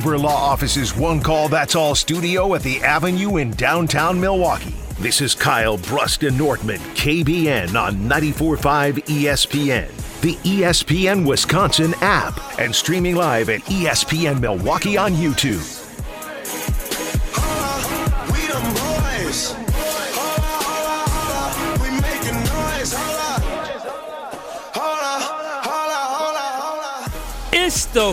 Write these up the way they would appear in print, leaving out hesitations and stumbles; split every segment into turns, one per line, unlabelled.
Hoover Law Office's One Call That's All studio at the Avenue in downtown Milwaukee. This is Kyle Brust-Nortman, KBN on 94.5 ESPN, the ESPN Wisconsin app, and streaming live at ESPN Milwaukee on YouTube.
It's the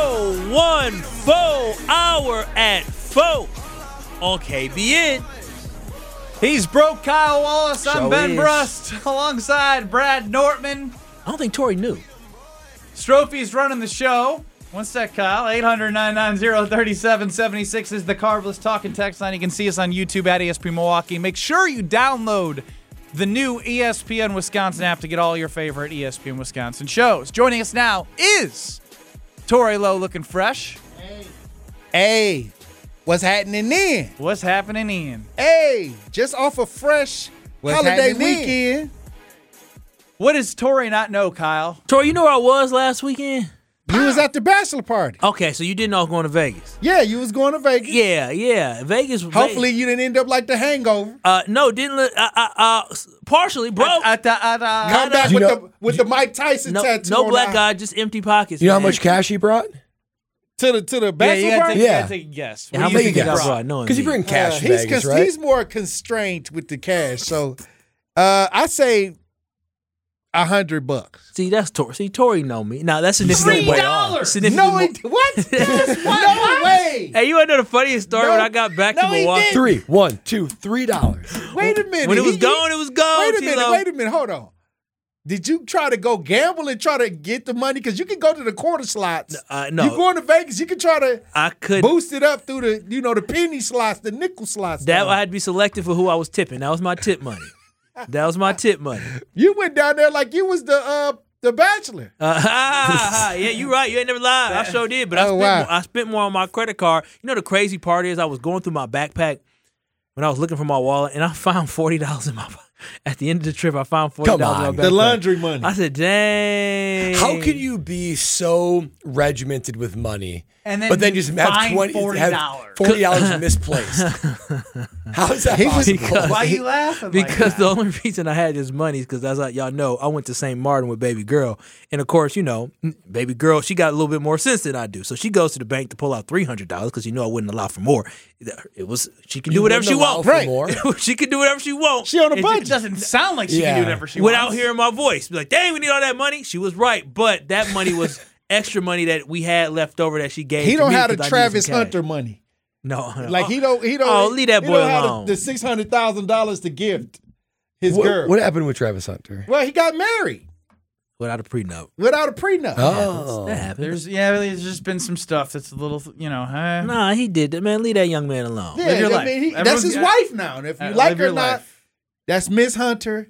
4-1-4 hour at 4 on KBN.
He's broke Kyle Wallace. I'm Ben
is.
Brust alongside Brad Nortman.
I don't think Tori knew.
Strophy's running the show. One sec, Kyle. 800-990-3776 is the Carbless talking text line. You can see us on YouTube at ESPN Milwaukee. Make sure you download the new ESPN Wisconsin app to get all your favorite ESPN Wisconsin shows. Joining us now is Tori Lowe, looking fresh.
Hey, what's happening then?
What's happening, Ian?
Hey, just off a fresh holiday weekend.
What does Tori not know, Kyle?
Tori, you know where I was last weekend?
You was at the bachelor party.
Okay, so you didn't know I was going to Vegas.
Yeah, you was going to Vegas.
Yeah. Vegas.
Hopefully you didn't end up like the Hangover.
No, didn't. Partially, bro.
Come back with the Mike Tyson tattoo.
No black guy, just empty pockets.
You know how
man.
much cash he brought?
To the bachelor party?
You gotta take a guess.
Yeah,
What
how
do you
many
think
guys
he brought?
brought? No,
Because you bring cash to Vegas, right?
He's more constrained with the cash. So I say $100.
See, that's Tori. See, Tori know me. Now that's significant.
$3.
No, what? No way.
Hey, you want to know the funniest story?
No.
When I got back to Milwaukee,
$3, $1, $2, $3.
Wait a minute.
when it was gone, it was gone.
Wait a minute. Hold on. Did you try to go gamble and try to get the money? Because you can go to the quarter slots.
No.
You going to Vegas, you can try to
I could
boost it up through the penny slots, the nickel slots.
That I had to be selective for who I was tipping. That was my tip money.
You went down there like you was the bachelor.
Yeah, you right. You ain't never lied. I sure did. But I spent more on my credit card. You know the crazy part is I was going through my backpack when I was looking for my wallet, and I found $40 in my pocket. At the end of the trip, I found $40 in my backpack.
The laundry money.
I said, dang.
How can you be so regimented with money,
And
but then just have $40 misplaced? How is that possible?
Why are you laughing?
Because
like
the only reason I had this money is because, as y'all know, I went to St. Martin with baby girl. And, of course, baby girl, she got a little bit more sense than I do. So she goes to the bank to pull out $300 because I wouldn't allow for more. She can do whatever she wants.
Right.
She can do whatever she wants.
She on a
It
budget.
doesn't sound like she can do whatever she
Without
wants.
hearing my voice. Be like, dang, we need all that money. She was right. But that money was extra money that we had left over that she gave
He
to
don't
me
have the
'cause I needed
Travis
some cash.
Hunter money.
No.
Like he don't.
Oh, leave that boy
have
alone.
the $600,000 to gift his girl.
What happened with Travis Hunter?
Well, he got married
Without a prenup.
without a prenup.
Oh.
That happens.
There's just been some stuff that's a little,
Nah, he did that, man. Leave that young man alone.
Yeah,
Live your
I
life.
mean, that's
Everyone's
his
got-
wife now. And if you like
live
her
your
or not,
life.
that's Miss Hunter.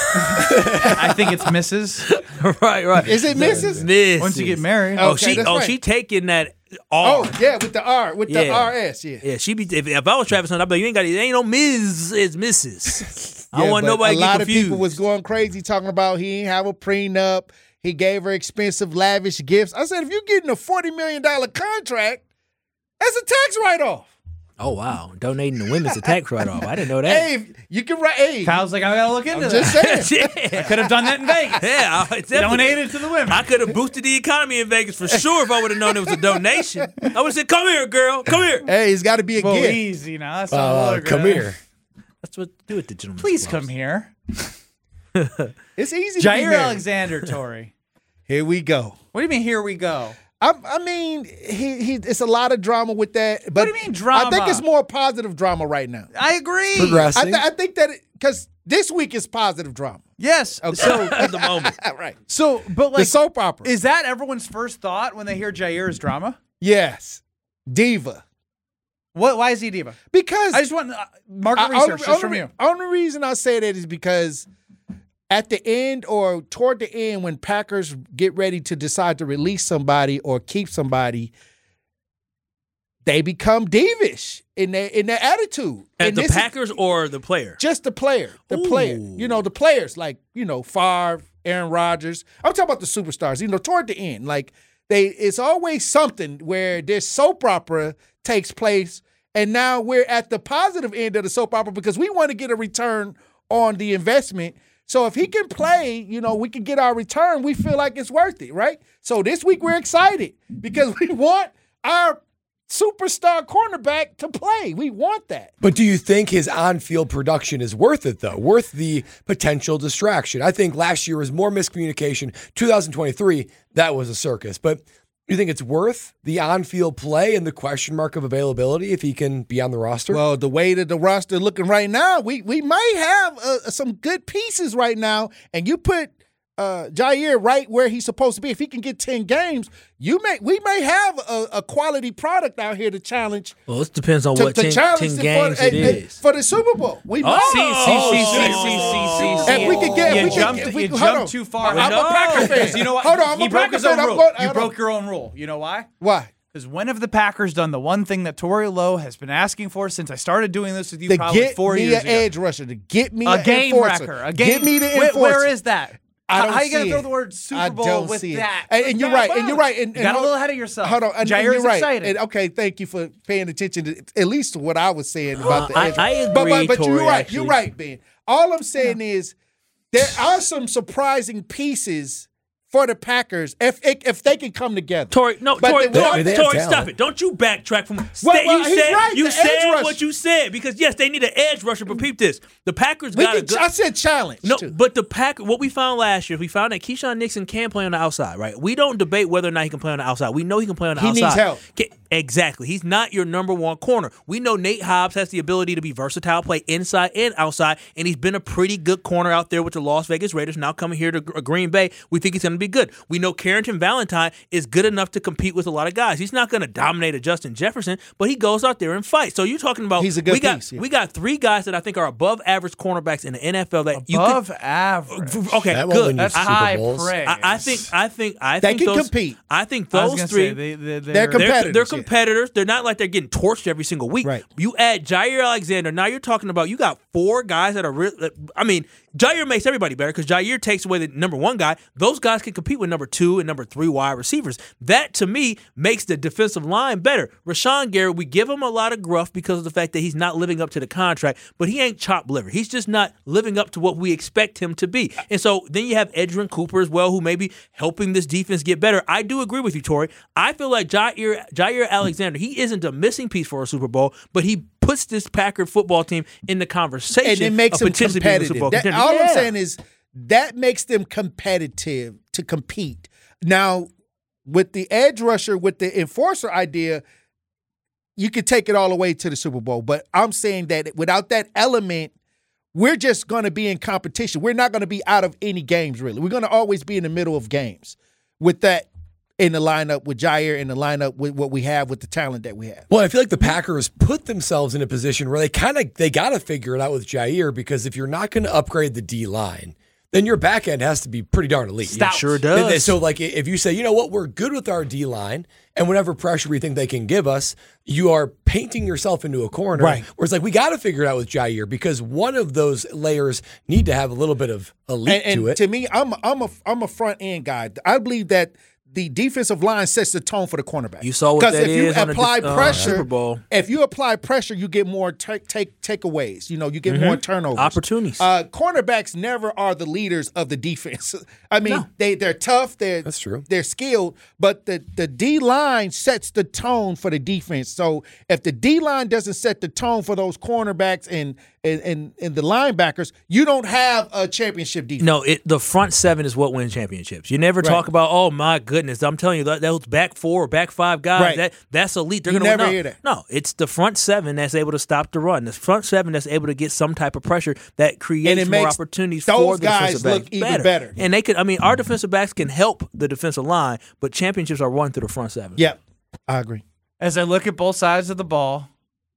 I think it's Mrs.
right.
Is it Mrs.?
Mrs.
Once you get married.
Okay, that's right.
she taking that R.
Oh, yeah, with the R, with the
Yeah.
RS, yeah.
Yeah, she be. If I was Travis Hunter, I'd be like, you ain't got it. Ain't no Ms. It's Mrs. I don't
Yeah,
want
but
nobody to
a
get
lot
confused.
of people was going crazy talking about he ain't have a prenup. He gave her expensive, lavish gifts. I said, if you're getting a $40 million contract, that's a tax write-off.
Oh wow, donating to women's a tax write-off. I didn't know that.
Hey, you can write. Hey,
Kyle's like, I gotta look into
I'm
that.
just saying.
I could have done that in Vegas.
Yeah, I definitely-
Donated to the women.
I could have boosted the economy in Vegas for sure if I would have known it was a donation. I would have said, "Come here, girl, come here."
Hey, it's got to be a
Well,
gift.
easy now. That's not
Come here.
That's what do it to gentlemen.
Please come here.
It's easy to be
Jair
married.
Alexander, Tori.
Here we go.
What do you mean, here we go?
I mean, he it's a lot of drama with that. But
What do you mean drama?
I think it's more positive drama right now.
I agree.
Progressing.
I think that because this week is positive drama.
Yes.
Okay.
So,
at the moment.
Right.
so, but like,
The soap opera.
is that everyone's first thought when they hear Jair's drama?
Yes. Diva.
Why is he diva?
Because
I just want market research just from you.
Only reason I say that is because at the end or toward the end, when Packers get ready to decide to release somebody or keep somebody, they become divish in their attitude.
At
And
the
this is
Packers or the player?
just the player,
Ooh.
the players like Favre, Aaron Rodgers. I'm talking about the superstars. Toward the end, like it's always something where this soap opera takes place, and now we're at the positive end of the soap opera because we want to get a return on the investment. So if he can play, we can get our return. We feel like it's worth it, right? So this week we're excited because we want our superstar cornerback to play. We want that.
But do you think his on-field production is worth it, though? Worth the potential distraction? I think last year was more miscommunication. 2023, that was a circus. But you think it's worth the on-field play and the question mark of availability if he can be on the roster?
Well, the way that the roster is looking right now, we might have some good pieces right now, and you put Jaire right where he's supposed to be. If he can get 10 games, we may have a quality product out here to challenge.
Well, it depends on what 10 games it is.
For the Super Bowl. We
see.
If we could get,
you jumped too far.
I'm a Packer fan.
You know what?
Hold on,
he broke his own rule. You broke your own rule. You know why?
Why?
Because when have the Packers done the one thing that Torey Lowe has been asking for since I started doing this with you probably 4 years ago?
To get me an edge rusher, to get me
a game
enforcer.
wrecker.
Get me the enforcer.
Where is that?
I don't
How are you
going
to throw the word Super Bowl with that?
And you're right.
You got a little ahead of yourself.
Hold on.
Jair is excited.
And, okay, thank you for paying attention to at least what I was saying about the edge.
I agree,
but
Torey,
you're right.
actually.
You're right, Ben. All I'm saying is there are some surprising pieces for the Packers if they can come together.
Torey, stop it. Don't you backtrack from you said what you said because yes, they need an edge rusher, but peep this. The Packers got a good
I said challenge.
No,
too.
but the Packers, what we found last year, we found that Keyshawn Nixon can play on the outside, right? We don't debate whether or not he can play on the outside. We know he can play on the outside.
He needs help.
Exactly. He's not your number one corner. We know Nate Hobbs has the ability to be versatile, play inside and outside, and he's been a pretty good corner out there with the Las Vegas Raiders. Now coming here to Green Bay, we think he's going to be good. We know Carrington Valentine is good enough to compete with a lot of guys. He's not going to dominate a Justin Jefferson, but he goes out there and fights. So you're talking about
he's a good piece.
We got three guys that I think are above average cornerbacks in the NFL that
above average.
Okay,
that
good.
That's high praise.
I
think
they can
those,
compete.
I think those three
they're competitors.
They're competitors. They're not like they're getting torched every single week.
Right.
You add Jaire Alexander. Now you're talking about you got four guys that are real. I mean, Jaire makes everybody better because Jaire takes away the number one guy. Those guys can compete with number 2 and number 3 wide receivers. That, to me, makes the defensive line better. Rashawn Gary, we give him a lot of gruff because of the fact that he's not living up to the contract, but he ain't chopped liver. He's just not living up to what we expect him to be. And so then you have Edgerrin Cooper as well, who may be helping this defense get better. I do agree with you, Torey. I feel like Jaire Alexander, he isn't a missing piece for a Super Bowl, but he puts this Packer football team in the conversation.
And it makes them competitive. All I'm saying is that makes them competitive to compete. Now, with the edge rusher, with the enforcer idea, you could take it all the way to the Super Bowl. But I'm saying that without that element, we're just going to be in competition. We're not going to be out of any games, really. We're going to always be in the middle of games with that in the lineup, with Jaire in the lineup, with what we have, with the talent that we have.
Well, I feel like the Packers put themselves in a position where they got to figure it out with Jaire, because if you're not going to upgrade the D-line, then your back end has to be pretty darn elite.
It sure does.
So, like, if you say, you know what, we're good with our D-line, and whatever pressure we think they can give us, you are painting yourself into a corner.
Right.
Where it's like, we got to figure it out with Jaire, because one of those layers need to have a little bit of elite to it.
To me, I'm a front end guy. I believe that the defensive line sets the tone for the cornerback.
You saw what that is on the Super Bowl.
If you apply pressure, you get more takeaways. You get more turnovers.
Opportunities.
Cornerbacks never are the leaders of the defense. I mean, they're tough.
That's true.
They're skilled, but the D-line sets the tone for the defense. So if the D-line doesn't set the tone for those cornerbacks and the linebackers, you don't have a championship defense.
No, the front seven is what wins championships. You never talk about, oh my goodness, I'm telling you, those back 4 or back 5 guys, that's elite. They're going to win.
Never hear that.
No, it's the front 7 that's able to stop the run. The front 7 that's able to get some type of pressure that creates more opportunities for the defensive backs.
Those guys look even better.
And they can. I mean, our defensive backs can help the defensive line, but championships are won through the front 7.
Yep, I agree.
As I look at both sides of the ball,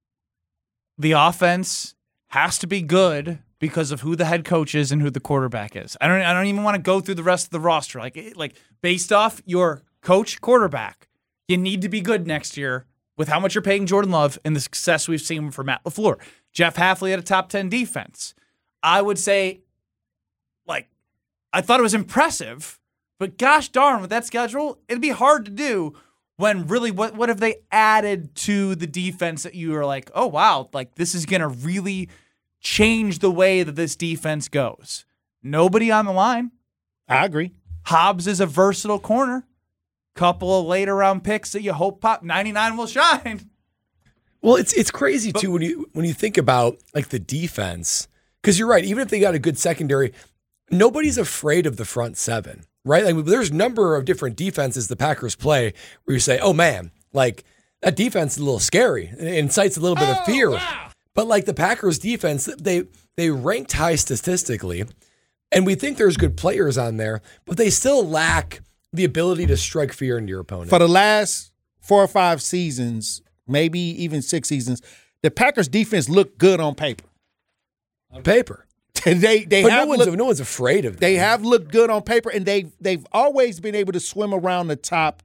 the offense has to be good because of who the head coach is and who the quarterback is. I don't even want to go through the rest of the roster. Like based off your coach quarterback, you need to be good next year with how much you're paying Jordan Love and the success we've seen from Matt LaFleur. Jeff Hafley had a top 10 defense. I would say, I thought it was impressive, But gosh darn, with that schedule, it'd be hard to do when really what have they added to the defense that you are like, oh, wow, like this is going to really change the way that this defense goes. Nobody on the line.
I agree.
Hobbs is a versatile corner. Couple of later round picks that you hope pop. 99 will shine.
Well, it's crazy too when you think about like the defense, because you're right. Even if they got a good secondary, nobody's afraid of the front seven, right? Like there's a number of different defenses the Packers play where you say, oh man, like that defense is a little scary and incites a little bit of fear. Wow. But like the Packers defense, they ranked high statistically, and we think there's good players on there, but they still lack the ability to strike fear into your opponent.
For the last 4 or 5 seasons, maybe even 6 seasons, the Packers defense looked good on paper.
On paper.
But
no one's afraid of them.
They have looked good on paper, and they've always been able to swim around the top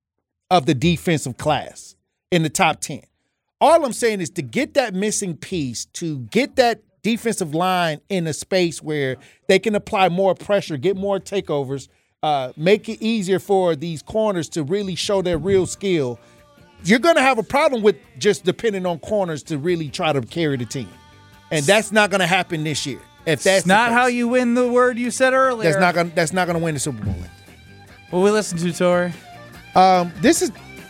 of the defensive class in the top 10. All I'm saying is to get that missing piece, to get that defensive line in a space where they can apply more pressure, get more takeovers, make it easier for these corners to really show their real skill. You're going to have a problem with just depending on corners to really try to carry the team. And that's not going to happen this year. If that's
not how you win the word you said earlier.
That's not going to win the Super Bowl.
What we listen to, Tori?
This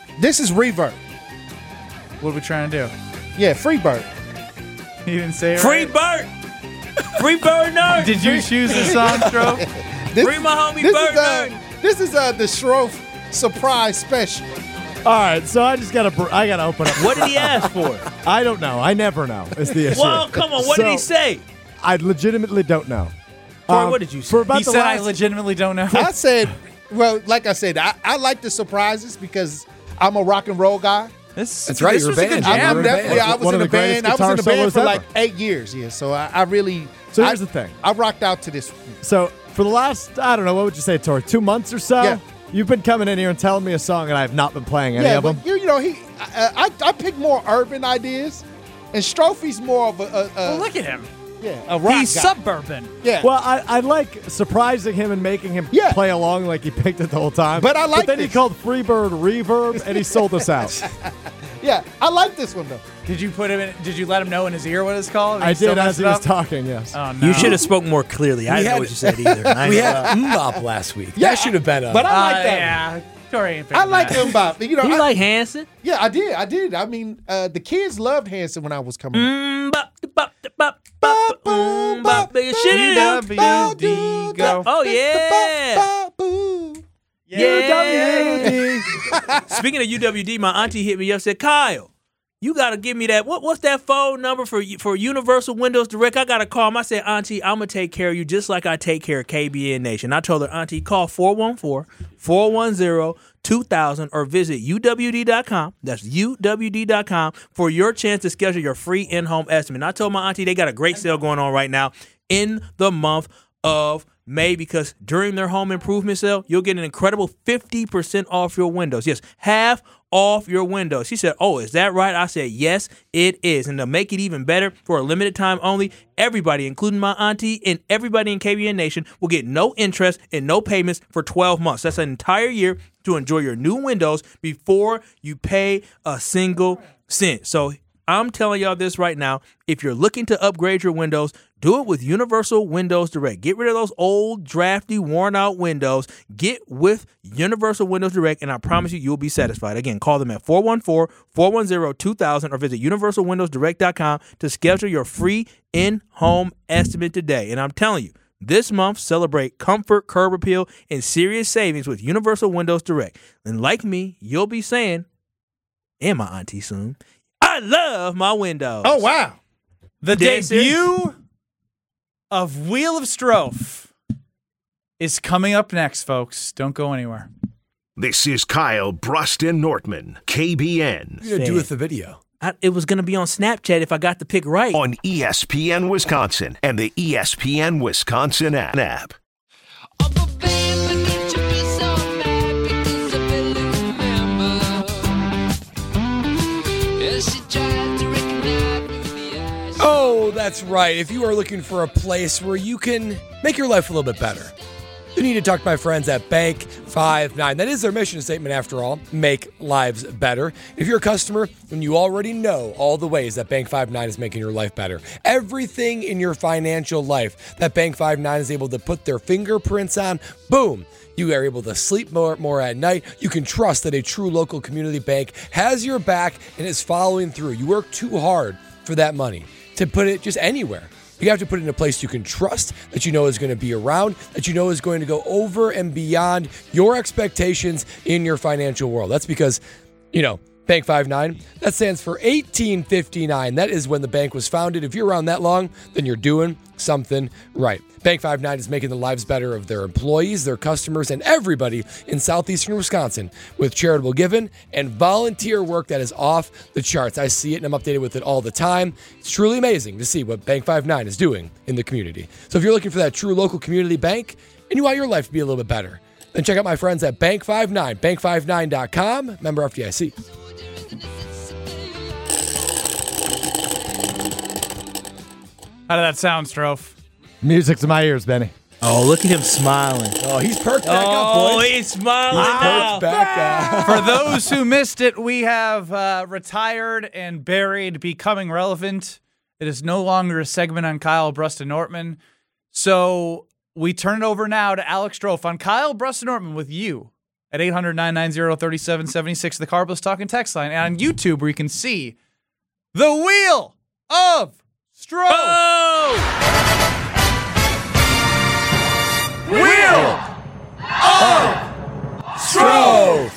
is Reverb.
What are we trying to do?
Yeah, Free Bird.
You didn't say it
Free
right?
Bird! Free Bird Nerd!
Did you choose the song, Stroh?
Free my homie Bird Nerd!
This is the Schroff surprise special.
All right, so I gotta open up.
What did he ask for?
I don't know. I never know. Is the issue.
Well, come on. What did he say?
I legitimately don't know.
Corey, what did you say?
He said, I legitimately don't know.
I said, well, like I said, I like the surprises because I'm a rock and roll guy.
That's right. You're a band.
I was in a band. I was in a band for like
ever.
8 years. Yeah, so I really.
So here's the thing.
I rocked out to this.
So for the last, I don't know, what would you say, Tori, 2 months or so?
Yeah.
You've been coming in here and telling me a song, and I have not been playing any of them.
You know, I pick more urban ideas, and Strophy's more of a
well, look at him.
Yeah, a rock
He's
guy.
suburban.
Yeah.
Well, I like surprising him and making him play along like he picked it the whole time.
But I like
But then
this.
he called Freebird Reverb, and he sold us out.
Yeah, I like this one though.
Did you let him know in his ear what it's called?
I did as he was talking, yes.
Oh, no.
You should have spoken more clearly. I didn't know what you said either.
We had Mbop last week.
Yeah,
That should have been
But I like that.
Yeah. Tori ain't
I like Mbop. You know,
You like Hanson?
Yeah, I did. I mean, the kids loved Hanson when I was coming up.
UWD, go.
Oh, yeah. Yeah. Speaking of UWD, my auntie hit me up and said, Kyle, you got to give me that. What's that phone number for Universal Windows Direct? I got to call him. I said, Auntie, I'm going to take care of you just like I take care of KBN Nation. I told her, Auntie, call 414-410-2000 or visit UWD.com. That's UWD.com for your chance to schedule your free in-home estimate. And I told my auntie they got a great sale going on right now in the month of May, because during their home improvement sale, you'll get an incredible 50% off your windows. Yes, half off your windows. She said, oh, is that right? I said, yes, it is. And to make it even better, for a limited time only, everybody, including my auntie and everybody in KBN Nation, will get no interest and no payments for 12 months. That's an entire year to enjoy your new windows before you pay a single cent. So I'm telling y'all this right now. If you're looking to upgrade your windows, do it with Universal Windows Direct. Get rid of those old, drafty, worn-out windows. Get with Universal Windows Direct, and I promise you'll be satisfied. Again, call them at 414-410-2000 or visit universalwindowsdirect.com to schedule your free in-home estimate today. And I'm telling you, this month, celebrate comfort, curb appeal, and serious savings with Universal Windows Direct. And like me, you'll be saying, and my auntie soon, I love my windows.
Oh, wow.
The debut of Wheel of Stroph is coming up next, folks. Don't go anywhere.
This is Kyle Bruston Nortman, KBN.
What are you going to do with the video?
It was going to be on Snapchat if I got the pick right.
On ESPN Wisconsin and the ESPN Wisconsin app.
Oh, that's right. If you are looking for a place where you can make your life a little bit better, you need to talk to my friends at Bank 59. That is their mission statement, after all, make lives better. If you're a customer, then you already know all the ways that Bank 59 is making your life better. Everything in your financial life that Bank 59 is able to put their fingerprints on, boom. You are able to sleep more at night. You can trust that a true local community bank has your back and is following through. You work too hard for that money to put it just anywhere. You have to put it in a place you can trust, that you know is going to be around, that you know is going to go over and beyond your expectations in your financial world. That's because, Bank 59, that stands for 1859. That is when the bank was founded. If you're around that long, then you're doing something right. Bank 59 is making the lives better of their employees, their customers, and everybody in southeastern Wisconsin with charitable giving and volunteer work that is off the charts. I see it and I'm updated with it all the time. It's truly amazing to see what Bank 59 is doing in the community. So if you're looking for that true local community bank and you want your life to be a little bit better, then check out my friends at Bank 59, bank59.com, member FDIC.
How did that sound, Strofe?
Music to my ears, Benny.
Oh, look at him smiling.
Oh, he's perked back up,
Oh,
boys.
he's smiling
He's
now.
perked back up.
For those who missed it, we have retired and buried Becoming Relevant. It is no longer a segment on Kyle Bruston-Nortman. So we turn it over now to Alex Strofe on Kyle Bruston-Nortman with you at 800-990-3776, the Carbless Talking text line, and on YouTube where you can see the Wheel of Strofe.
Oh!
Wheel of
Strofe.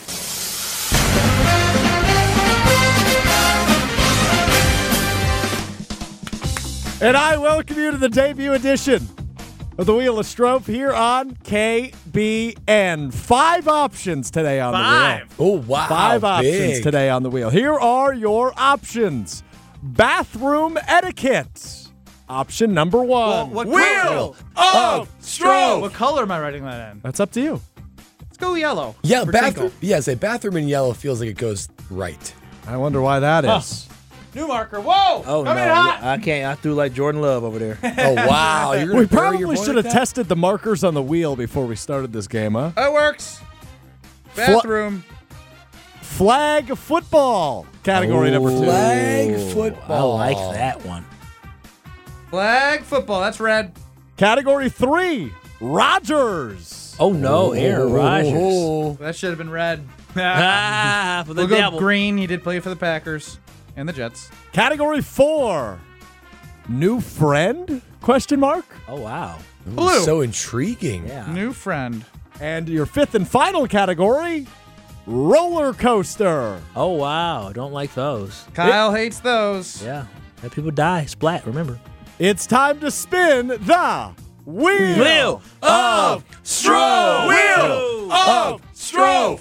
And I welcome you to the debut edition of the Wheel of Strofe here on KBN. 5 options today on the wheel.
Oh, wow.
5 options
big.
today on the wheel. Here are your options. Bathroom etiquette. Option number 1.
What
Wheel
color?
of Strofe.
What color am I writing that in?
That's up to you.
Let's go yellow.
Yeah,
For
bathroom.
Tinkle.
Yeah, say bathroom in yellow feels like it goes right.
I wonder why that is.
New marker. Whoa!
Oh, no.
Coming hot.
I can't. I threw like Jordan Love over there.
Oh, wow. You're gonna
We
bury your
probably
boy
should
like
have
that?
tested the markers on the wheel before we started this game, huh?
That works. Bathroom.
Flag football. Category number 2.
Flag football.
I like that one.
Flag football. That's red.
Category 3. Rodgers.
Oh, no. Aaron Rodgers.
Oh.
That should have been red.
Ah, for the
We'll go
devil.
green. He did play for the Packers and the Jets.
Category 4. New friend? Question mark.
Oh, wow.
Blue.
So intriguing.
Yeah.
New friend.
And your 5th and final category, roller coaster.
Oh, wow. I don't like those.
Kyle hates those.
Yeah. Let people die. Splat, remember.
It's time to spin the wheel.
of
Strofe.
Wheel
of Strofe.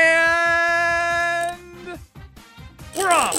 And we're off.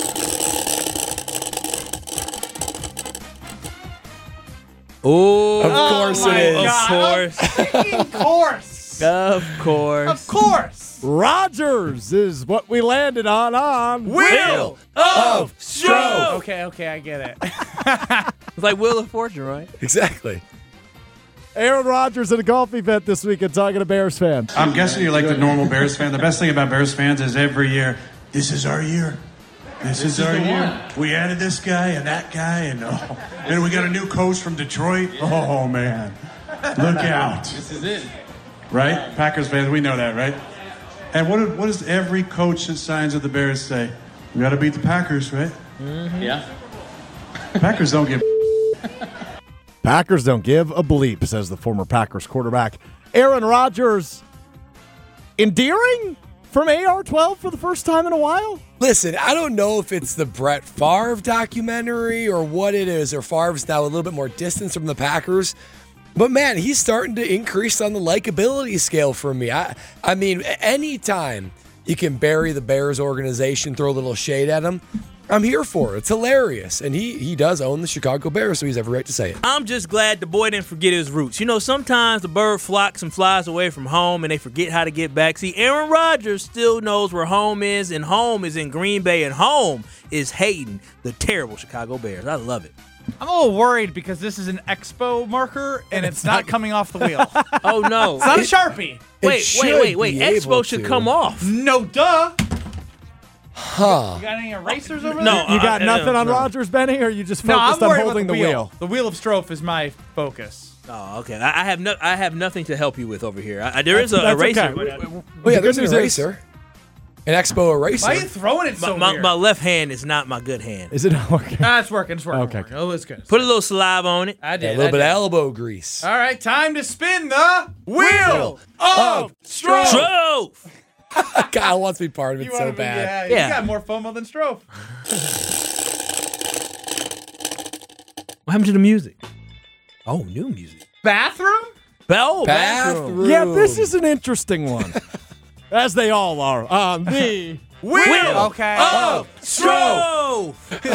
Oh,
Of course
my
it is.
God. Of course.
Of course.
Of course.
Rodgers is what we landed on
Wheel
of Strofe.
Okay, I get it.
It's like Wheel of Fortune, right?
Exactly.
Aaron Rodgers at a golf event this weekend talking to Bears fans.
I'm guessing you're like the normal Bears fan. The best thing about Bears fans is every year, this is our year. This is our year. We added this guy and that guy, and and we got a new coach from Detroit. Oh, man. Look out. This is it. Right? Packers fans, we know that, right? And what does every coach that signs with the Bears say? We got to beat the Packers, right? Mm-hmm. Yeah. Packers don't give
Packers don't give a bleep, says the former Packers quarterback. Aaron Rodgers, endearing from AR-12 for the first time in a while?
Listen, I don't know if it's the Brett Favre documentary or what it is, or Favre's now a little bit more distance from the Packers. But, man, he's starting to increase on the likability scale for me. I mean, anytime you can bury the Bears organization, throw a little shade at them, I'm here for it. It's hilarious. And he does own the Chicago Bears, so he's every right to say it.
I'm just glad the boy didn't forget his roots. You know, sometimes the bird flocks and flies away from home and they forget how to get back. See, Aaron Rodgers still knows where home is, and home is in Green Bay, and home is hating the terrible Chicago Bears. I love it.
I'm a little worried because this is an Expo marker and it's not coming off the wheel. It's
Oh no!
not a Sharpie.
Wait.
should be
Expo
able
should
to.
come off.
No, duh.
Huh.
You got any erasers over
No,
there?
You got nothing on
no.
Rogers, Benny, or you just
No,
focused
I'm
on
worried
holding
about
the wheel?
The wheel of Strofe is my focus.
Oh, okay. I have nothing to help you with over here. There is a
That's
eraser.
okay.
but,
Well, yeah,
The
there's
good
an
news is-
eraser. An Expo eraser.
Why are you throwing it so
my,
weird?
my left hand is not my good hand.
Is it not working?
It's working. It's working.
Okay.
It's working. Oh, it's good.
Put a little saliva on it.
I
Yeah,
did.
a little
I
bit of
did.
elbow grease.
All right, time to spin the wheel of Strofe.
Drove.
Kyle wants to be part of it
You
so
wanna be-
bad.
Yeah.
You got more FOMO than Strofe.
What happened to the music? Oh, new music.
Bathroom?
Bell
Bathroom.
Yeah, this is an interesting one. As they all are. The
Wheel. Okay.
Oh, Strove.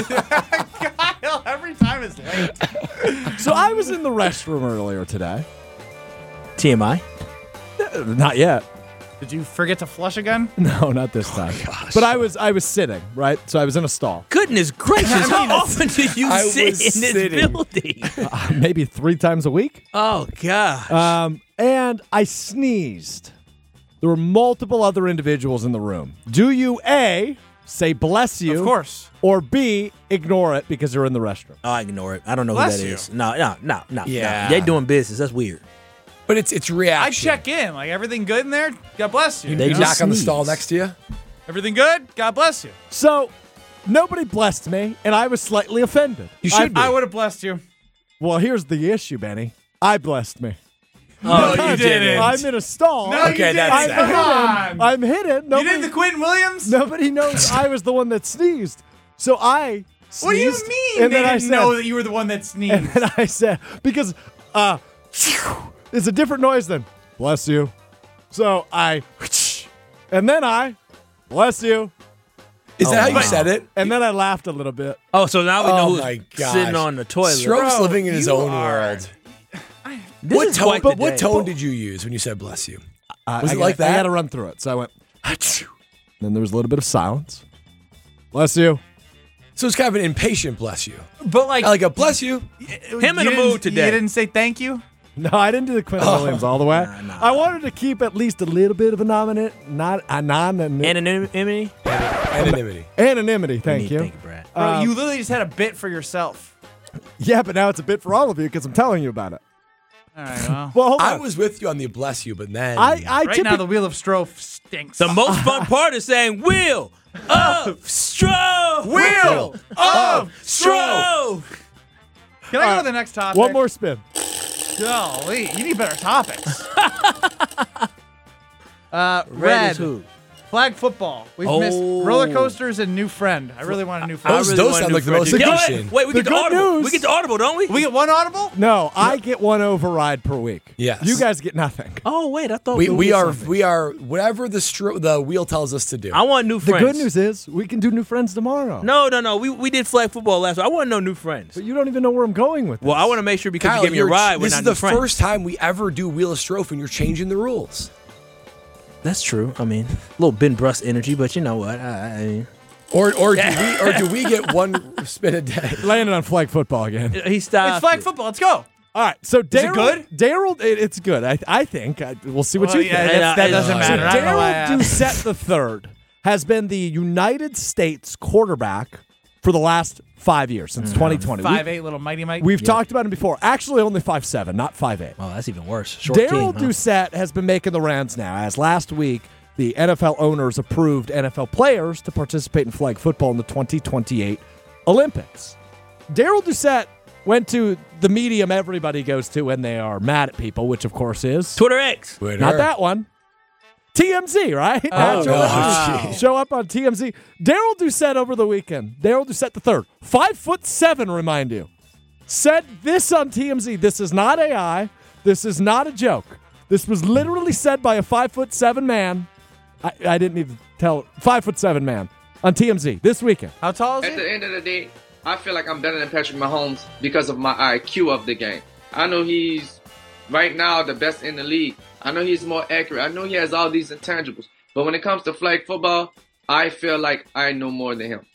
Kyle, every time it's late.
So I was in the restroom earlier today.
TMI.
Not yet.
Did you forget to flush again?
No, not this time. But I was sitting, right? So I was in a stall.
Goodness gracious! How often do you
I
sit
was
in this
sitting.
building?
Maybe 3 times a week.
Oh gosh.
And I sneezed. There were multiple other individuals in the room. Do you A, say bless you?
Of course.
Or B, ignore it because you're in the restroom?
I ignore it. I don't know
Bless
who that
you.
is. No.
Yeah.
They doing business. That's weird.
But it's
I
reaction.
check in. Like, everything good in there? God bless you.
They
You
just
knock on the
sneeze.
stall next to you.
Everything good? God bless you.
So nobody blessed me, and I was slightly offended.
You should be.
I would have blessed you.
Well, here's the issue, Benny. I blessed me.
Oh,
you didn't.
I'm in a stall.
No, you
Okay,
didn't.
that's
I'm
sad.
Come
hidden.
on.
I'm hidden.
You
Nobody,
did the Quentin Williams?
nobody knows I was the one that sneezed. So I sneezed.
What do you mean?
And
They
then I
didn't
said,
know that you were the one that
and
sneezed.
then I said, because it's a different noise than bless you. So I, and then I, bless you.
Is that how you
wow.
said it?
And then I laughed a little bit.
Oh, so now we know
Oh
who's
my gosh.
sitting on the toilet.
Stroke's living in his
you
own
are-
world.
This
What
is
tone?
quite
But
the
what
day.
tone did you use when you said bless you? Was
I
it like
I
that?
had to run through it. So I went, then there was a little bit of silence. Bless you.
So it's kind of an impatient bless you.
But like,
Like a bless you.
Him in
you
the mood
didn't-
today.
You didn't say thank you?
No, I didn't do the Quentin Williams all the way. I wanted to keep at least a little bit of anonymity.
Anonymity.
Anonymity.
Anonymity, thank you.
Thank you, Brad.
Bro, you literally just had a bit for yourself.
Yeah, but now it's a bit for all of you because I'm telling you about it.
All right, well.
Well, hold on.
I was with you on the bless you, but then
I
Right now,
typically,
the Wheel of Strofe stinks.
The most fun part is saying "Wheel of Strove."
Wheel of
Strove.
Can I go to the next topic?
one more spin.
Golly, you need better topics.
Red
Red.
is who?
Flag football. We've missed
Oh.
roller coasters and new friend. I really want a new friend.
Those-
I really
those
want
sound
new
like the
friends.
most
Yeah,
interesting.
Wait, we
The
get the
good
audible.
news-
We get the audible, don't we?
We get one audible?
No, I get one override per week.
Yes.
You guys get nothing.
Oh wait, I thought
we
get
are
something.
we are whatever the wheel tells us to do.
I want new
The
friends.
good news is we can do new friends tomorrow.
No. We did flag football last week. I want to know new friends.
But you don't even know where I'm going with this.
Well, I want to make sure because
Kyle,
you gave me a ride. We're
this
not
is
new
the
friends.
first time we ever do Wheel of Strofe and you're changing the rules.
That's true. I mean, a little Ben Brust energy, but you know what? I mean,
Or do we get one spin a day?
landed on flag football again.
he stopped.
It's flag
it.
football. Let's go.
All right, so Daryl.
it good?
Daryl, it's good. I think. We'll see what
Well,
you
yeah,
think.
that doesn't
So
matter. I don't know why I
Daryl
asked.
Doucette III has been the United States quarterback for the last 5 years, since 2020.
5'8", little mighty Mike.
We've talked about him before. Actually, only 5'7", not 5'8".
Oh, that's even worse. Short
Daryl
team, huh?
Doucette has been making the rounds now, as last week the NFL owners approved NFL players to participate in flag football in the 2028 Olympics. Daryl Doucette went to the medium everybody goes to when they are mad at people, which of course is
Twitter X.
not that one. TMZ, right? Naturally.
wow.
Show up on TMZ. Daryl Doucette over the weekend. Daryl Doucette III, 5'7", remind you, said this on TMZ. This is not AI. This is not a joke. This was literally said by a 5'7" man. I didn't need to tell. 5'7" man on TMZ this weekend.
How tall is
At
he?
the end of the day, I feel like I'm better than Patrick Mahomes because of my IQ of the game. I know he's right now the best in the league. I know he's more accurate. I know he has all these intangibles. But when it comes to flag football, I feel like I know more than him.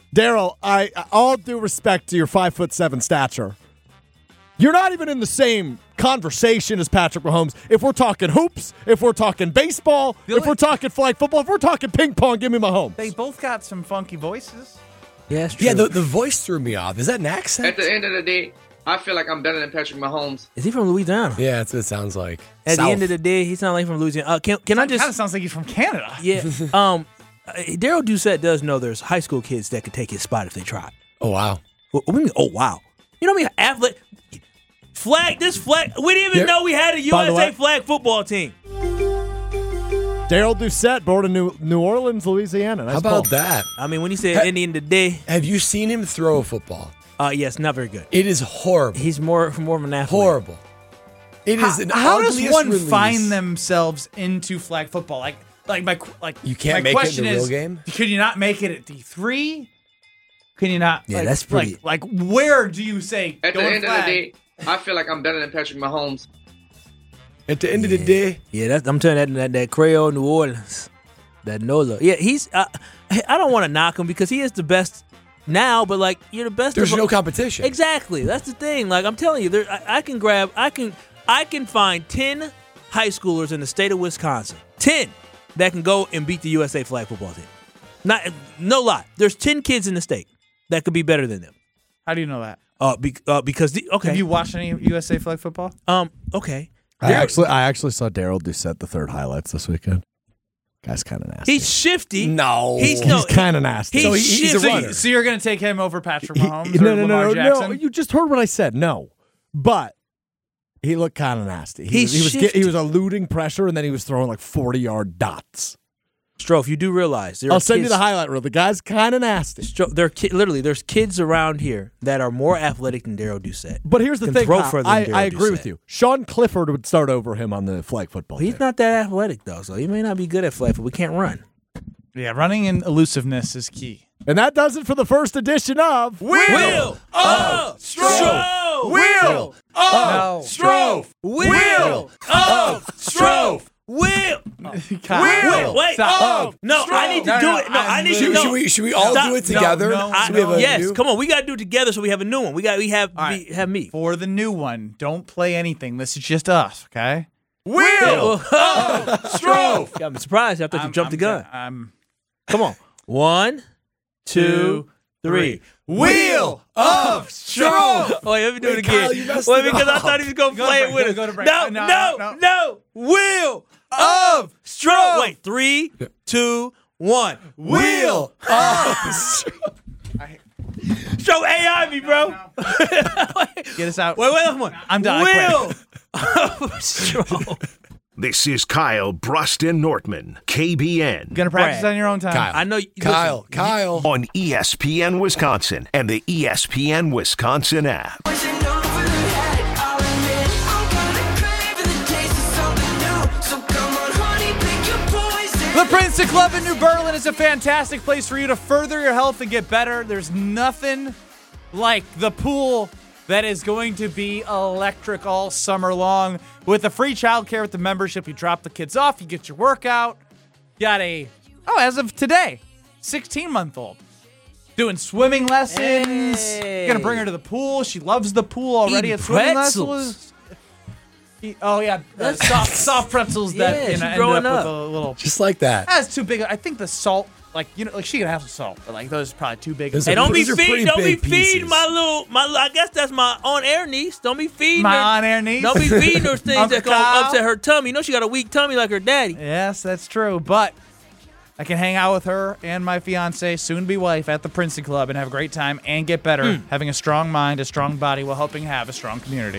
Daryl, I all due respect to your 5'7" stature, you're not even in the same conversation as Patrick Mahomes. If we're talking hoops, if we're talking baseball, if we're talking flag football, if we're talking ping pong, give me Mahomes.
They both got some funky voices.
Yeah, that's true.
Yeah, the voice threw me off. Is that an accent?
At the end of the day, I feel like I'm better than Patrick Mahomes.
Is he from Louisiana?
Yeah, that's what it sounds like.
At
South.
the end of the day, he sounds like from Louisiana. Can I
Kind of
just?
sounds like he's from Canada.
Yeah. Daryl Doucette does know there's high school kids that could take his spot if they tried.
Oh, wow.
What do you mean? Oh wow! You know what I mean? Athlete flag. This flag. We didn't even know we had a
By the
USA
way-
flag football team.
Daryl Doucette, born in New Orleans, Louisiana. Nice
How about
Oh.
ball.
that?
I mean, when you say at the end of the day,
Have you seen him throw a football?
yes, not very good.
It is horrible.
He's more of an athlete.
Horrible. It is an
How does
ugliest
one
release.
find themselves into flag football?
You can't
my
make it in
question
the
is,
real game?
Can you not make it at D3? Can you not?
Yeah, that's pretty-
Like, where do you say
At
go
the
in
end of
flag?
the day, I feel like I'm better than Patrick Mahomes.
At the end of the day,
Yeah, I'm telling you, that Creole New Orleans, that Nola. Yeah, he's. I don't want to knock him because he is the best now, but like you're the best.
there's
of
no competition.
Exactly. That's the thing. Like I'm telling you, I can find 10 high schoolers in the state of Wisconsin, 10 that can go and beat the USA flag football team. No lie. There's 10 kids in the state that could be better than them.
How do you know that?
Because okay.
Have you watched any USA flag football?
Okay.
I actually saw Daryl Doucette the third highlights this weekend. Guy's kind of nasty.
He's shifty.
No.
He's
kind of nasty.
He's
he's a
shifty.
runner.
So you're going to take him over Patrick Mahomes
No,
or Lamar
no.
Jackson?
You just heard what I said. No, but he looked kind of nasty. He
shifty.
was eluding pressure, and then he was throwing like 40-yard dots.
Strofe, you do realize
I'll send you the highlight reel. The guy's kind of nasty.
Literally, there's kids around here that are more athletic than Daryl Doucette.
But here's the
Can
thing.
throw
Kyle,
further than
I
Daryl
agree with
Doucette.
you. Sean Clifford would start over him on the flag football
He's
team.
not that athletic though, so he may not be good at flag, but we can't run.
Yeah, running and elusiveness is key.
And that does it for the first edition of
Wheel of Strofe.
Wheel
of
Strofe.
Wheel of Strofe. Wheel. Wait.
Stop.
No, I need to do it. No, I need to know.
Should we all
Stop.
do it together?
No,
So we have a
Yes,
new-
come on. We got to do it together so we have a new one. We have me.
For the new one, don't play anything. This is just us, okay?
Wheel of Strofe. I'm surprised. I thought you jumped the gun. Come on. 1, 2, 3.
Wheel
of Strofe. Wait, let me do it
Kyle,
again.
you messed
Wait,
it
because I
up.
thought he was going to
Go to
play
break,
it with us.
go to break.
No. Wheel of Strofe. Wait, 3, 2, 1. Wheel of Strofe. AI me, bro.
Get us out.
Wait, come on.
I'm done. I
Wheel
quit.
of Strofe.
This is Kyle Bruston Nortman, KBN,
Gonna practice
Brad.
on your own time.
Kyle.
I know.
Kyle.
on ESPN Wisconsin and the ESPN Wisconsin app.
The Princeton Club in New Berlin is a fantastic place for you to further your health and get better. There's nothing like the pool that is going to be electric all summer long. With the free childcare with the membership, you drop the kids off, you get your workout. Got as of today, 16-month-old. Doing swimming lessons.
Hey.
Gonna bring her to the pool. She loves the pool already
Eating
at swimming
pretzels.
lessons. Soft pretzels
Yeah,
that
she's
end
growing
up
up.
with a little.
Just like that.
That's too big. I think the salt, she can have some salt, but those are probably too big.
Those
Hey, don't be
These are pretty
feeding
big pieces.
my I guess that's my on-air niece. Don't be feeding
My
her.
on-air niece?
Don't be feeding her things
Uncle
that gonna
Kyle?
upset her tummy. You know she got a weak tummy like her daddy.
Yes, that's true. But I can hang out with her and my fiance, soon-to-be wife, at the Princeton Club and have a great time and get better, having a strong mind, a strong body, while helping have a strong community.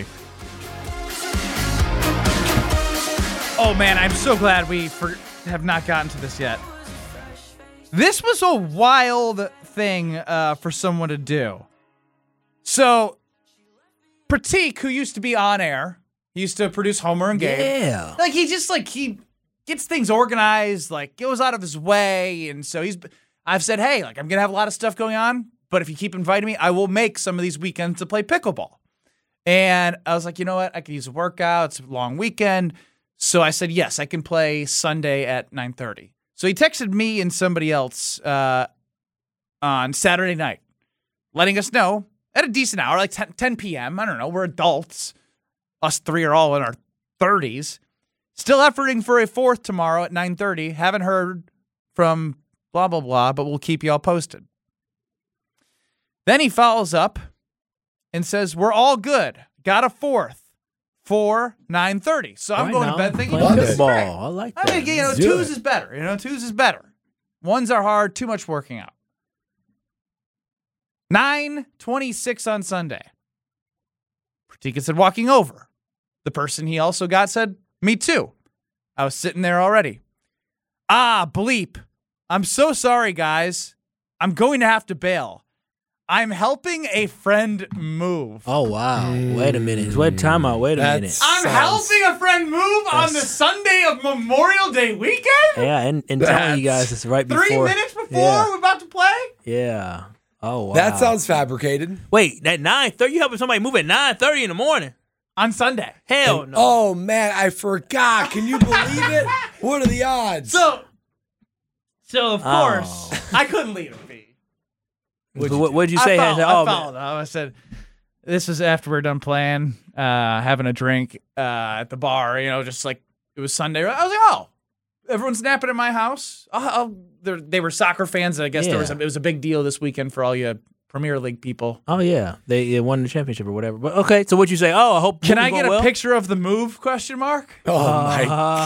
Oh, man, I'm so glad we have not gotten to this yet. This was a wild thing for someone to do. So, Pratik, who used to be on air, he used to produce Homer and Gabe.
Yeah.
He gets things organized, goes out of his way. And so I've said, hey, I'm going to have a lot of stuff going on, but if you keep inviting me, I will make some of these weekends to play pickleball. And I was like, you know what? I could use a workout. It's a long weekend. So I said, yes, I can play Sunday at 9:30. So he texted me and somebody else on on Saturday night, letting us know at a decent hour, like 10 p.m. I don't know. We're adults. Us three are all in our 30s. Still efforting for a fourth tomorrow at 9:30. Haven't heard from blah, blah, blah, but we'll keep you all posted. Then he follows up and says, we're all good. Got a fourth for 9:30. So I'm going to bed thinking,
football. I like that.
I think, twos is better. Twos is better. Ones are hard, too much working out. 9:26 on Sunday. Pratika said, walking over. The person he also got said, me too. I was sitting there already. Bleep. I'm so sorry, guys. I'm going to have to bail. I'm helping a friend move.
Oh, wow. Wait a minute. Wait a minute.
I'm helping a friend move on the Sunday of Memorial Day weekend?
Yeah, and telling you guys it's right before.
3 minutes before we're about to play?
Yeah. Oh, wow.
That sounds fabricated.
Wait, at 9:30? You helping somebody move at 9:30 in the morning?
On Sunday.
Hell no.
Oh, man, I forgot. Can you believe it? What are the odds?
So of course, I couldn't leave it be.
What'd you say?
I followed up. I said, this is after we're done playing, having a drink at the bar, just like it was Sunday. I was like, oh, everyone's napping at my house. They were soccer fans. I guess it was a big deal this weekend for all you Premier League people.
Oh, yeah. They won the championship or whatever. But okay, so what'd you say? Oh, I hope.
Can I get a picture of the move, question mark?
Oh, my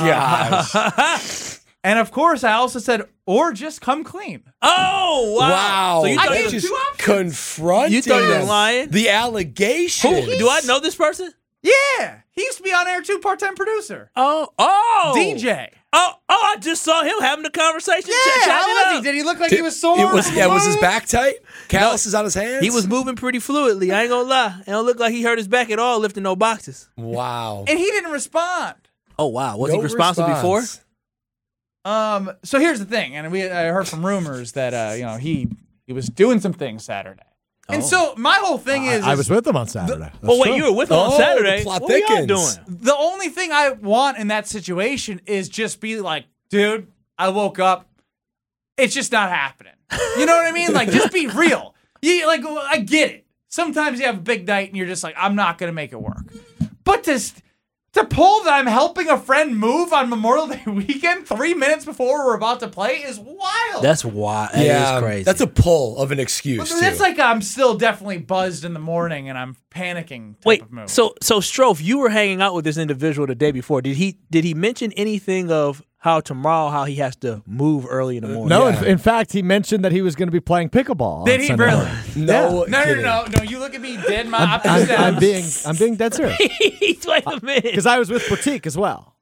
gosh.
And of course, I also said, or just come clean.
Oh, wow.
So
I gave
just
two options.
confronting
You thought you were lying?
the allegation.
Do I know this person?
Yeah. He used to be on air too, part-time producer.
Oh.
DJ.
Oh, I just saw him having a conversation.
Yeah,
chatting
how
it
was
up.
he? Did he look like he was sore?
Was his back tight? Calluses on his hands?
He was moving pretty fluidly. I ain't gonna lie. It don't look like he hurt his back at all lifting no boxes.
Wow.
And he didn't respond.
Oh, wow. Was he responsible before?
So here's the thing, and I heard from rumors that he was doing some things Saturday. And so my whole thing is
I was with him on Saturday.
You were with him on Saturday.
Plot
What were y'all
thickens.
doing?
the only thing I want in that situation is just be like, dude, I woke up. It's just not happening. You know what I mean? Like, just be real. I get it. Sometimes you have a big night and you're just like, I'm not going to make it work. But to pull that I'm helping a friend move on Memorial Day weekend 3 minutes before we're about to play is wild.
That's wild. That is crazy.
That's a pull of an excuse, too.
That's like I'm still definitely buzzed in the morning and I'm panicking type of move.
So Strofe, you were hanging out with this individual the day before. Did he mention anything of how he has to move early in the morning?
No, in fact, he mentioned that he was going to be playing pickleball.
Did he really?
No.
No. You look at me dead. I'm
being dead serious.
Wait a minute.
Because I was with Pratik as well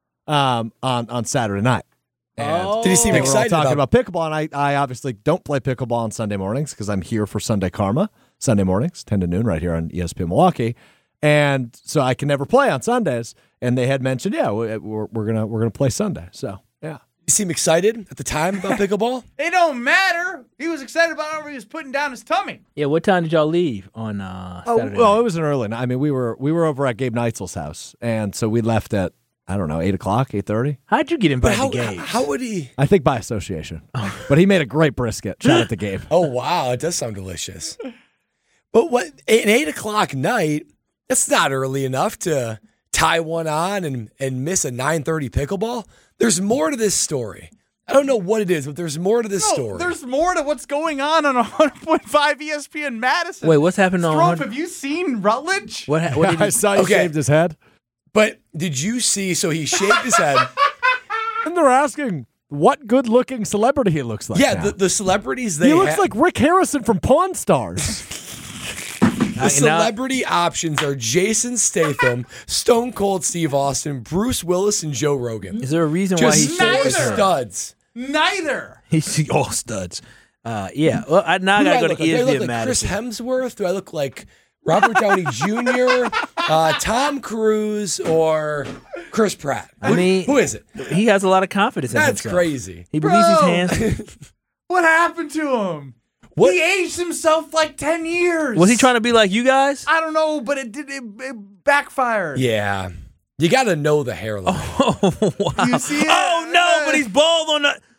on Saturday night. And
did he seem
they were all
excited
talking about pickleball? And I obviously don't play pickleball on Sunday mornings because I'm here for Sunday Karma, Sunday mornings, 10 to noon, right here on ESPN Milwaukee. And so I can never play on Sundays. And they had mentioned, we're gonna play Sunday. So yeah,
You seem excited at the time about pickleball?
It don't matter. He was excited about whatever he was putting down his tummy.
Yeah, what time did y'all leave on Saturday?
Well, it was an early night. I mean, we were over at Gabe Neitzel's house, and so we left at 8 o'clock, 8:30.
How'd you get invited to Gabe?
How would he?
I think by association. But he made a great brisket. Shout out to Gabe.
Oh, wow. It does sound delicious. But an 8 o'clock night, that's not early enough to tie one on and miss a 9:30 pickleball. There's more to this story. I don't know what it is, but there's more to this story.
There's more to what's going on 100.5 ESPN Madison.
Wait, what's happening on
Strofe, have you seen Rutledge?
What did
I saw he shaved his head.
But did you see, so he shaved his head.
And they're asking what good-looking celebrity he looks like.
Yeah,
now.
the celebrities
he looks like Rick Harrison from Pawn Stars.
The celebrity options are Jason Statham, Stone Cold Steve Austin, Bruce Willis, and Joe Rogan.
Is there a reason why
Just
he
four
shaved his head?
studs.
Neither.
He's all studs. Yeah. Well, now I
Who do
gotta go to
look like? Do I
ESPN
look like
Madison.
Chris Hemsworth? Do I look like Robert Downey Jr., Tom Cruise, or Chris Pratt?
I mean,
who is it?
He has a lot of confidence in
That's
himself.
crazy.
He believes he's handsome.
What happened to him?
What?
He aged himself like 10 years.
Was he trying to be like you guys?
I don't know, but it backfired.
Yeah. You got to know the hairline.
Oh, wow.
You see it?
Oh, no, but he's bald on the...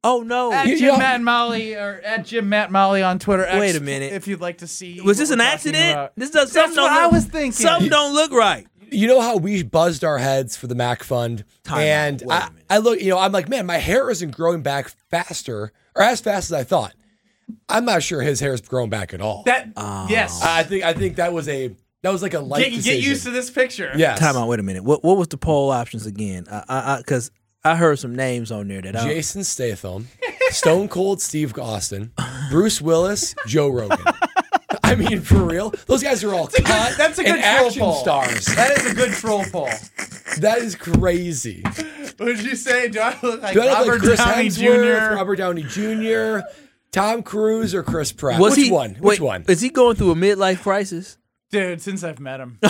Oh no!
At Jim Matt Molly or at Jim Matt Molly on Twitter.
Wait a minute.
If you'd like to see,
Was this
what
an
we're talking
accident?
about.
That's
what I was thinking.
Something don't look right.
You know how we buzzed our heads for the Mac Fund? And I look, I'm like, man, my hair isn't growing back faster or as fast as I thought. I'm not sure his hair's grown back at all.
Yes.
I think that was like a life decision.
Get used to this picture.
Yes.
Time out. Wait a minute. What was the poll options again? Because I heard some names on there that
Jason Statham, Stone Cold Steve Austin, Bruce Willis, Joe Rogan. I mean, for real, those guys are all cut.
That's a good
and
troll
action
poll.
stars.
That is a good troll poll.
That is crazy.
What did you say? Do I look like
Do I look
Robert
like Chris
Downey
Hemsworth,
Jr.?
Robert Downey Jr., Tom Cruise, or Chris Pratt?
Was
Which
he,
one?
wait,
Which one?
Is he going through a midlife crisis?
Dude, since I've met him.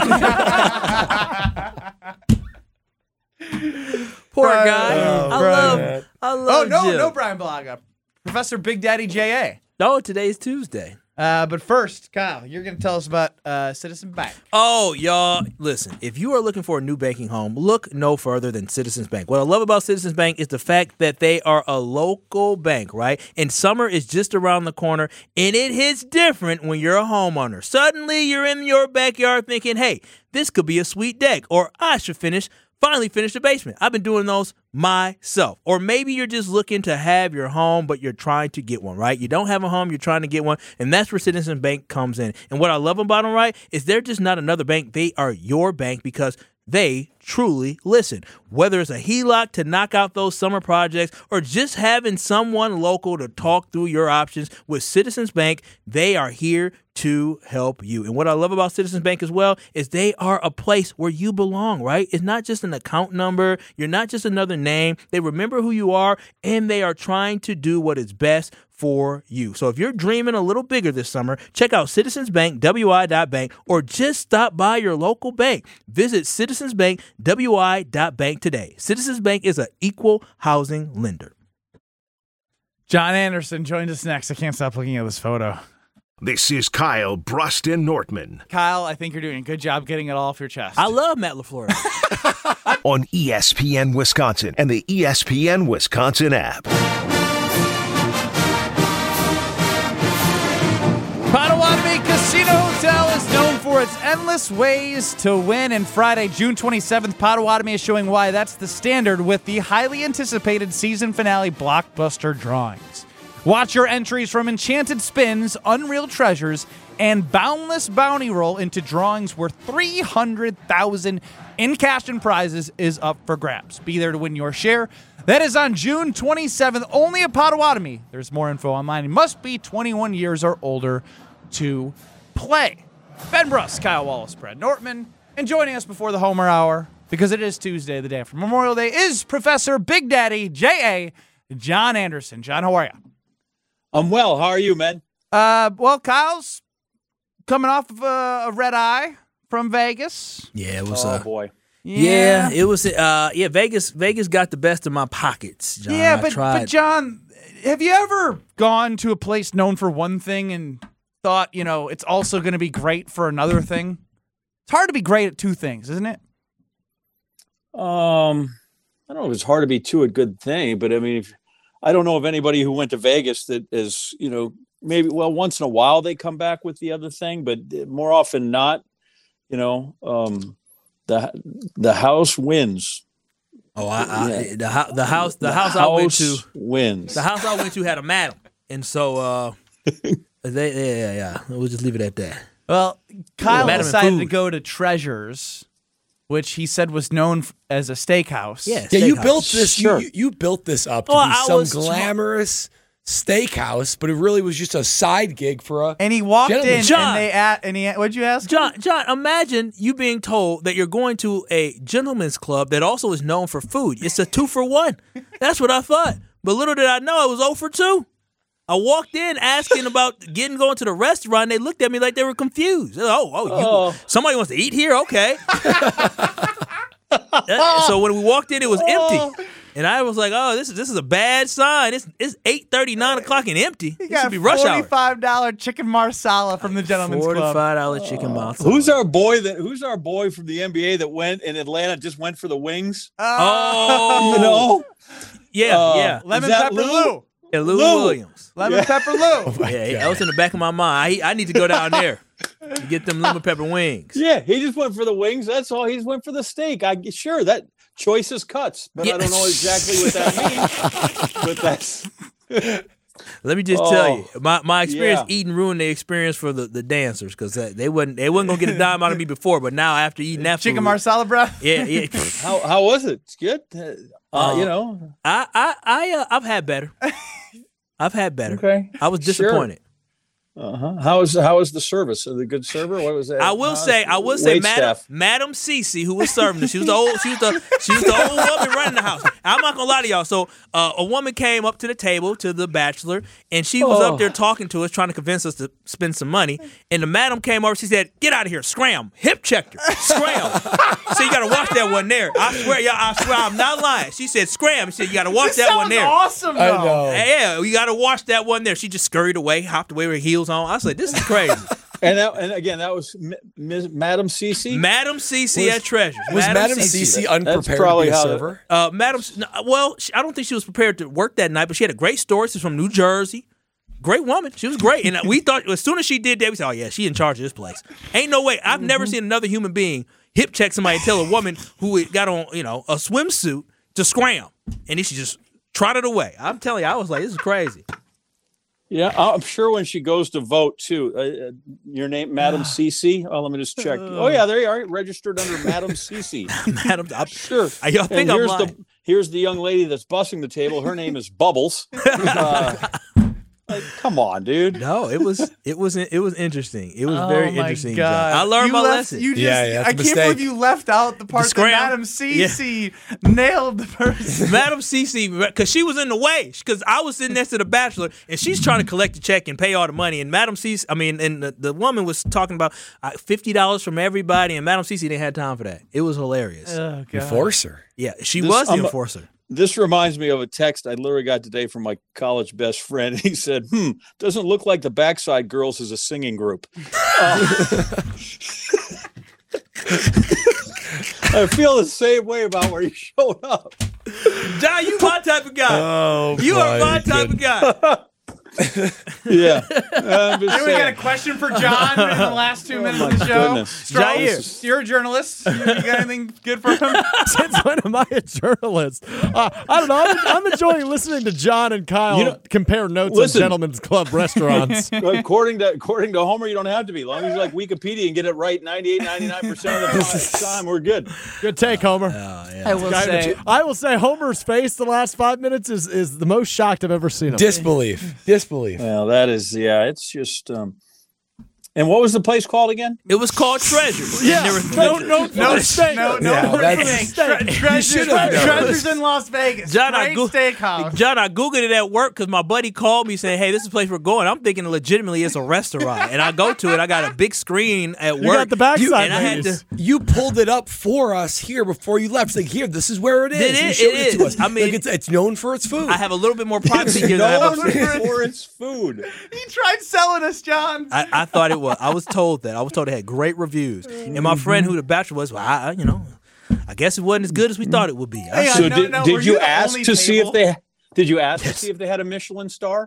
Poor guy. I love Jim.
No Brian Blaga. Professor Big Daddy J.A.
No, today's Tuesday.
But first, Kyle, you're going to tell us about Citizen Bank.
Oh, y'all, listen, if you are looking for a new banking home, look no further than Citizens Bank. What I love about Citizens Bank is the fact that they are a local bank, right? And summer is just around the corner, and it hits different when you're a homeowner. Suddenly, you're in your backyard thinking, hey, this could be a sweet deck, or I should finally finish the basement. I've been doing those myself. Or maybe you're just looking to have your home, but you're trying to get one, right? You don't have a home, you're trying to get one, and that's where Citizens Bank comes in. And what I love about them, right, is they're just not another bank. They are your bank because they truly listen. Whether it's a HELOC to knock out those summer projects or just having someone local to talk through your options, with Citizens Bank, they are here to help you. And what I love about Citizens Bank as well is they are a place where you belong, right? It's not just an account number. You're not just another name. They remember who you are, and they are trying to do what is best for you. So if you're dreaming a little bigger this summer, check out Citizens Bank, WI.bank, or just stop by your local bank. Visit Citizens Bank, WI.bank today. Citizens Bank is an equal housing lender.
John Anderson joined us next. I can't stop looking at this photo.
This is Kyle Bruston Nortman
Kyle, I think you're doing a good job getting it all off your chest.
I love Matt LaFleur.
on ESPN Wisconsin and the ESPN Wisconsin app.
Potawatomi Casino Hotel is known for its endless ways to win, and Friday, June 27th, Potawatomi is showing why that's the standard with the highly anticipated season finale blockbuster drawings. Watch your entries from Enchanted Spins, Unreal Treasures, and Boundless Bounty roll into drawings worth $300,000 in cash and prizes is up for grabs. Be there to win your share. That is on June 27th, only at Potawatomi. There's more info online. You must be 21 years or older to play. Ben Bruss, Kyle Wallace, Brad Nortman, and joining us before the Homer Hour, because it is Tuesday, the day after Memorial Day, is Professor Big Daddy J.A. John Anderson. John, how are you?
I'm well. How are you, man?
Well, Kyle's coming off of a red eye from Vegas.
Yeah, it was.
Oh boy.
Yeah, it was. Vegas got the best of my pockets, John.
Yeah, but John, have you ever gone to a place known for one thing and thought, it's also going to be great for another thing? It's hard to be great at two things, isn't it?
I don't know if it's hard to be two a good thing, but I mean, I don't know of anybody who went to Vegas that is, maybe, once in a while they come back with the other thing, but more often not, the house wins.
Oh, the house I went to
wins.
The house I went to had a madam, and so we'll just leave it at that.
Well, Kyle
Madam
decided to go to Treasures, which he said was known as a steakhouse.
Yeah,
you built this.
Sure.
You built this up to be some glamorous steakhouse, but it really was just a side gig for a.
And he walked
gentleman.
in,
John,
what'd you ask?
John, imagine you being told that you're going to a gentleman's club that also is known for food. It's a 2-for-1. That's what I thought. But little did I know I was 0 for 2. I walked in asking about going to the restaurant. They looked at me like they were confused. Somebody wants to eat here? Okay. So when we walked in, it was empty. And I was like, oh, this is a bad sign. It's 8:30, 9 o'clock and empty. It should be rush hour.
$45 chicken marsala from the Gentleman's Club.
$45 chicken marsala.
Who's our boy from the NBA that went in Atlanta, just went for the wings?
Oh. Yeah.
Lemon
Is that
Pepper Lou.
Yeah, Lou
Lou.
Williams.
Lemon Pepper Lou.
Yeah, that was in the back of my mind. I need to go down there to get them lemon pepper wings.
Yeah, he just went for the wings. That's all. He just went for the steak. Sure, that choices cuts, but
Yeah.
I don't know exactly what that means. But that's
Let me just tell you,
Oh,
my experience
yeah.
eating ruined the experience for the dancers because they wasn't gonna get a dime out of me before, but now after eating that
Chicken
food,
marsala breath.
yeah.
how was it? It's good. You know.
I've had better. I've had better.
Okay.
I was
Sure.
disappointed.
How was the service? The good server? What was that?
I will say,
Wait staff.
Madam Cece, who was serving us, she was the old woman running the house. I'm not gonna lie to y'all. So, a woman came up to the table to the bachelor, and she was up there talking to us, trying to convince us to spend some money. And the madam came over. She said, "Get out of here, scram, hip checked her, scram." So you gotta watch that one there. I swear, y'all, I'm not lying. She said, "Scram." She said, "You gotta watch that one there."
Awesome. Though.
I know.
Yeah, you gotta watch that one there. She just scurried away, hopped away with her heels on. I was like, "This is crazy."
And again, that was Madam Cece.
Madam Cece at Treasures.
Was Madam Cece unprepared to
probably
be a
how
server?
I don't think she was prepared to work that night, but she had a great story. She's from New Jersey. Great woman. She was great. And we thought as soon as she did that, we said, oh, yeah, she in charge of this place. Ain't no way. I've never seen another human being hip check somebody and tell a woman who got on, a swimsuit to scram. And then she just trotted away. I'm telling you, I was like, this is crazy.
Yeah, I'm sure when she goes to vote too. Your name, Madam Cece. Oh, let me just check. Oh yeah, there you are, registered under Madam Cece.
Madam, I'm
Sure.
Y'all think I'm lying.
Here's the young lady that's bussing the table. Her name is Bubbles. Come on, dude.
No, it was interesting. It was very
my
interesting.
God.
John. I learned my lesson.
You just,
Yeah,
I
it's a
can't believe
mistake.
you left out the part that
scram.
Madam Cece nailed the person.
Madam Cece, because she was in the way, because I was sitting next to the bachelor, and she's trying to collect the check and pay all the money, and Madam Cece, and the woman was talking about $50 from everybody, and Madam Cece didn't have time for that. It was hilarious.
Oh, God.
Enforcer.
Yeah, she was the enforcer.
This reminds me of a text I literally got today from my college best friend. He said, doesn't look like the Backside Girls is a singing group. I feel the same way about where you showed up.
John, you my type of guy.
Oh,
you are my type of guy.
Yeah. I'm just
Hey, we got a
saying.
question for John in the last 2 minutes of the show.
goodness.
Strauss,
Jair.
you're a journalist. You got anything good for him?
Since when am I a journalist? I don't know. I'm enjoying listening to John and Kyle compare notes
listen.
at Gentlemen's Club restaurants.
According to Homer, you don't have to be. As long as you like Wikipedia and get it right 98, 99% of the time, we're good.
Good take, Homer.
I will say.
I will say Homer's face the last 5 minutes is the most shocked I've ever seen him.
Disbelief.
Well, that is, it's just. And what was the place called again?
It was called Treasures.
Yeah.
And there was
No
mistake.
Treasures in Las Vegas.
John,
Great steakhouse.
John, I Googled it at work because my buddy called me saying, hey, this is the place we're going. I'm thinking legitimately it's a restaurant. And I go to it. I got a big screen at work.
You got the backside
and I had
ladies.
to.
You pulled it up for us here before you left. It's like, here, this is where it is.
It
You
is,
showed
it
to
is.
us.
I mean-
Like, it's known for its food.
I have a little bit more privacy here than I have
Known
upstairs.
for its food.
He tried selling us, John.
I thought it was. I was told that. I was told it had great reviews. And my friend who the bachelor was, well, I guess it wasn't as good as we thought it would be.
Hey,
So
no,
did
were
you
the
ask
only
to see if
table?
they? Did you ask to see if they had a Michelin star?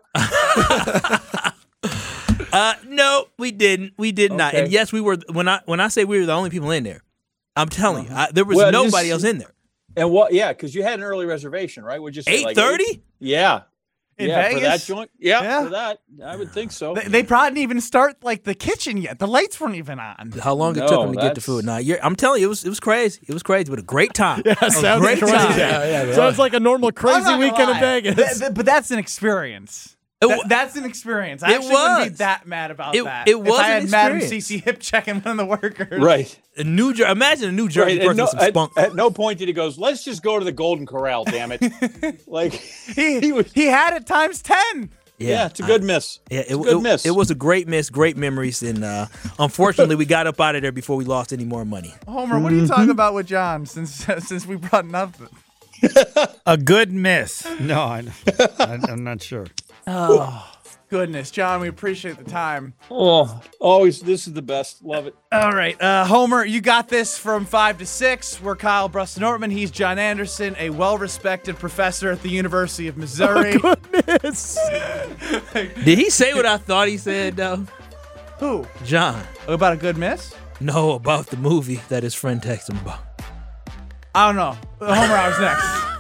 No, we didn't. We did not.
Okay.
And yes, we were. When I say we were the only people in there, I'm telling you, there was
Well,
nobody
this-
else in there.
And what? Yeah, because you had an early reservation, right? Would you say like
8:30?
Yeah.
In
For that
Vegas?
joint? Yeah,
Yeah.
for that. I would think so.
They probably didn't even start like the kitchen yet. The lights weren't even on.
How long it
No,
took them to get the
that's-
food? Nah, I'm telling you, it was crazy. It was crazy, but a great time.
Yeah,
a
sounds
great
crazy.
time.
Yeah,
So it's like a normal
I'm
crazy
not gonna
weekend in
lie.
Vegas.
But that's an experience. That's an experience. I
It
actually wouldn't be
was.
that mad about
It-
that.
it was
if I
an
had Madam
experience.
Cece hip checking one of the workers.
Right.
Imagine a New Jersey
Right.
person with some spunk.
At no point did he goes, let's just go to the Golden Corral, damn it. Like,
He had it times 10.
yeah, it's a good miss.
Yeah,
It's a good miss.
It was a great miss, great memories, and unfortunately, we got up out of there before we lost any more money.
Homer, what are you talking about with John since we brought nothing?
A good miss. No, I'm not sure.
goodness, John, we appreciate the time.
Oh, always. This is the best. Love it.
All right, Homer, you got this from 5 to 6. We're Kyle Brust-Nortman. He's John Anderson, a well-respected professor at the University of Missouri.
Oh, goodness.
Did he say what I thought he said, though?
Who?
John.
About a good miss?
No, about the movie that his friend texted him about.
I don't know. Homer Hour's next.